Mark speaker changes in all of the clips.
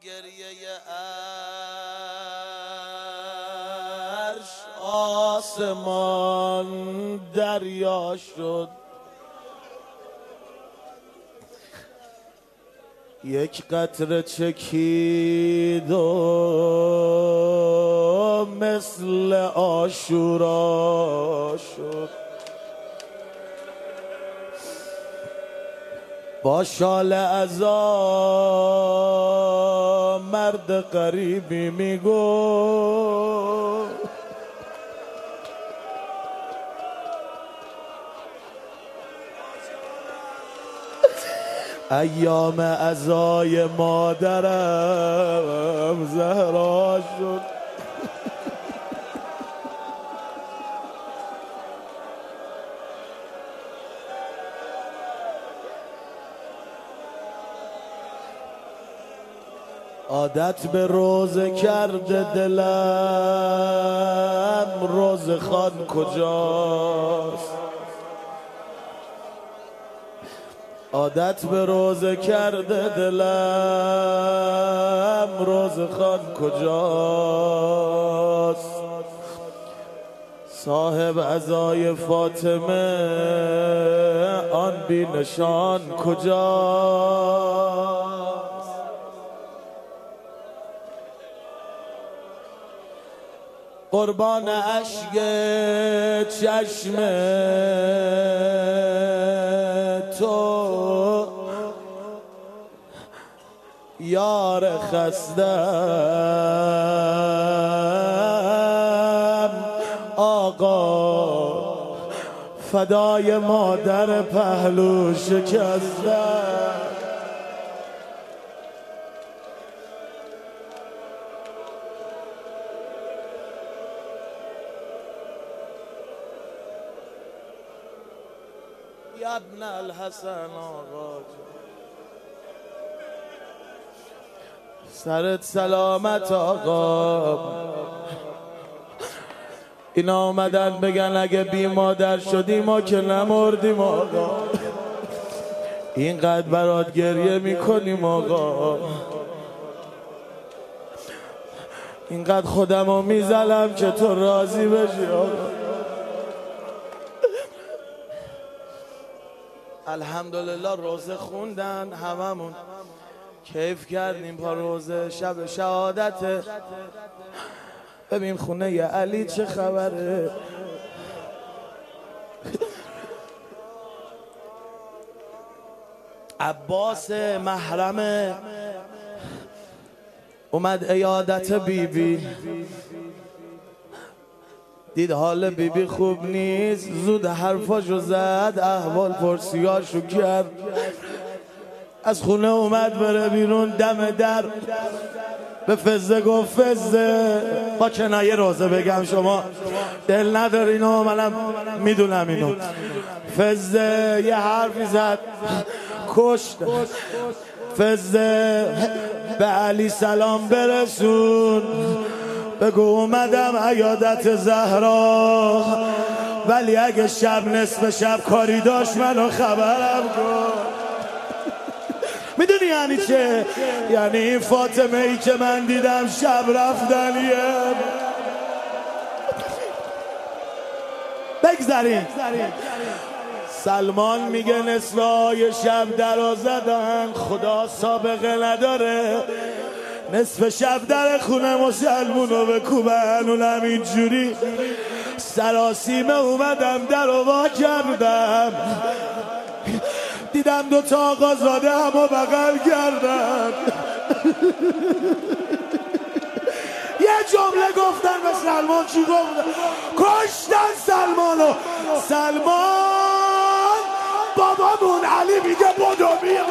Speaker 1: گریه عرش آسمان دریا شد، یک قطره چکید و مثل عاشورا شد. با شال عزا مرد غریبی میگو ایام عزای مادرم زهرا شد. عادت به روزه کرده دلم، روزه خان کجاست؟ عادت به روزه کرده دلم، روزه خان کجاست؟ صاحب عزای فاطمه آن بی نشان کجاست؟ قربان اشک چشم تو یار خستم، آقا فدای مادر پهلو شکستم. ابن الحسن آقا سرت سلامت آقا. اینا آمدن بگن اگه بی مادر شدیم ما که نمردیم آقا. اینقدر برات گریه میکنیم آقا، اینقدر خودمو میزنم که تو راضی بشی آقا. الحمدلله روزه خوندن، هممون کیف کردیم پا روزه شب شهادت. ببین خونه ی علی چه خبره. عباس محرم اومد عیادت بیبی، دید حال بیبی خوب نیست، زود حرفاشو زد، احوال پرسیاشو کرد. از خونه اومد بره بیرون، دم در به فزه گفت فزه، با کنایه روزه بگم شما دل ندارینو، منم میدونم اینو. فزه یه حرفی زد کشت. فزه به علی سلام برسون، بگو اومدم عیادت زهرا، ولی اگه شب نصف شب کاری داشت منو خبرم کن. میدونی یعنی چه؟ یعنی این فاطمه ای که من دیدم شب رفتنیه. بگذاریم. سلمان میگه نصفهای شب درو زدن، خدا سابقه نداره، نصف شب در خونه مسلمونو بکوبن. اونم اینجوری سراسیمه اومدم در رو وا کردم، دیدم دوتا آقا زاده همو بغل کردن. یه جمله گفتن به سلمان، چی گفتن؟ کشتن سلمانو. سلمان بابامون علی میگه بدو بیا،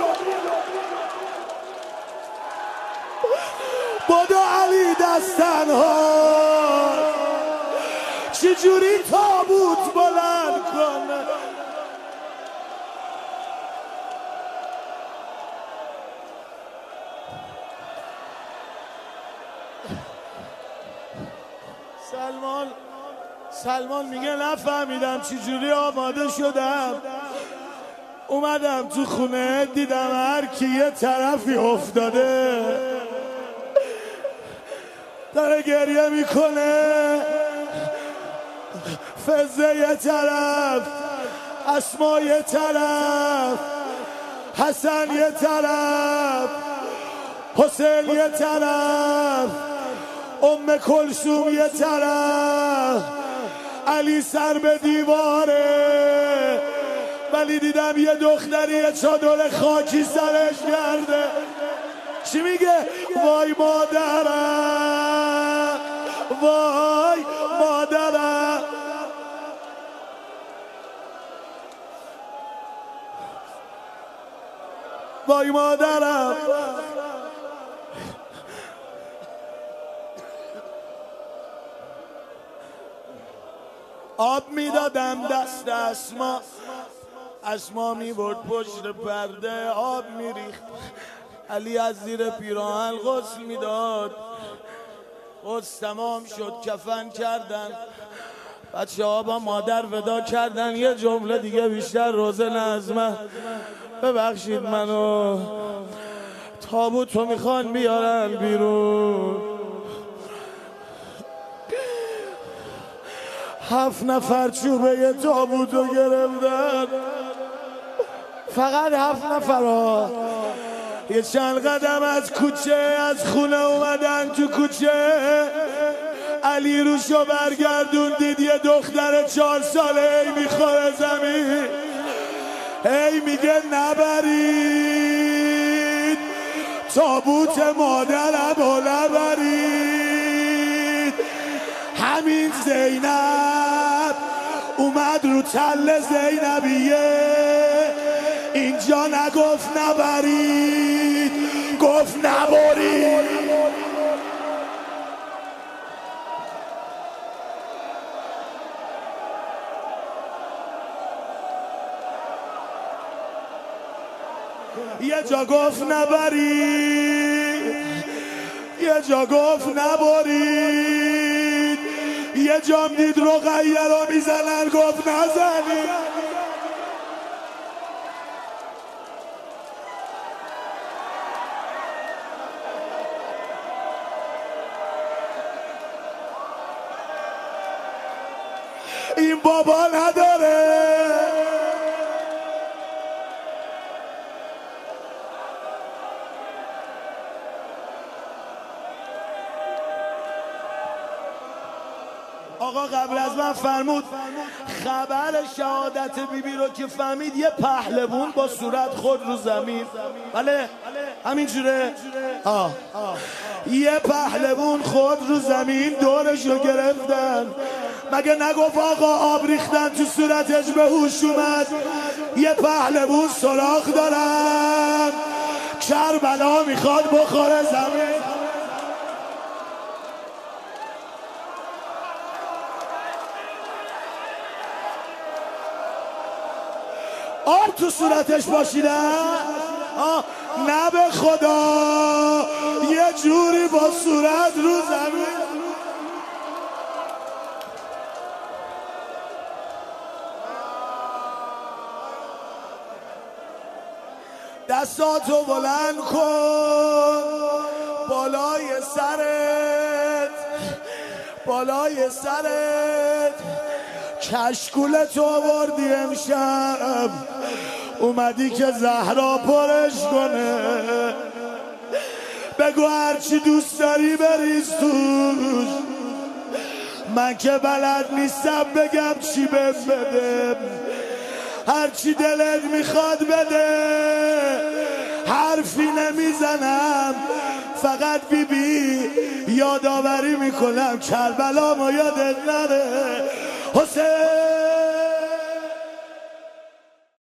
Speaker 1: بدو علی دستنها، چجوری تابوت بلند کنه. سلمان میگه نفهمیدم چجوری آماده شدم، اومدم تو خونه دیدم هر کی یه طرفی افتاده، داره گریه میکنه. فزه یه طرف، اسما یه طرف، حسن یه طرف، حسین یه طرف، ام کلثوم یه طرف، علی سر به دیواره. ولی دیدم یه دختری یه چادر خاکی سرش کرده. چی میگه؟ وای مادرم، وای مادرم. وای مادرم. آب میدادم دست اسما میبرد پشت پرده، آب میریخت. علی از زیر پیراهن غسل میداد. غسل تمام شد، کفن کردن. بچه ها با مادر ودا کردن. یه جمله دیگه بیشتر روزه نظمه. ببخشید منو، تابوتو میخوان بیارن بیرون. 7 نفر چوبه یه تابوتو گرفتن. فقط 7 نفر ها. یه چند قدم از کوچه، از خونه اومدن تو کوچه. علی روشو برگردون، دید یه دختر 4 ساله ای میخوره زمین. هی میگه نبرید تابوت مادرم و نبرید. همین زینب اومد رو تل زینبیه، اینجا نگفت نبرید، گفت نبرید. یه جا گفت نبرید، یه جا گفت نبرید، یه جام دید رقیه رو میزنن گفت نزنید. این بابا نداره. آقا قبل از من فرمود خبر شهادت بیبی رو که فهمید یه پهلوون با صورت خود رو زمین. بله همینجوره. یه پهلوون خود رو زمین دورشو گرفتن. مگه نگفت آقا آب ریختن تو صورتش به هوش اومد؟ یه پهلوون سراخ دارن، کربلا میخواد بخوره زمین. آب تو صورتش باشیده؟ نه به خدا، یه جوری با صورت رو زمین. دستاتو بلند کن بالای سرت، بالای سرت. کشکولتو آوردی امشب، اومدی که زهرا پرش کنه. بگو هرچی دوست داری بریز توش، من که بلد نیستم بگم چی بده. هرچی دلت میخواد بده، حرفی نمیزنم، فقط بیبی یادآوری میکنم کربلامو یادت نره. حسین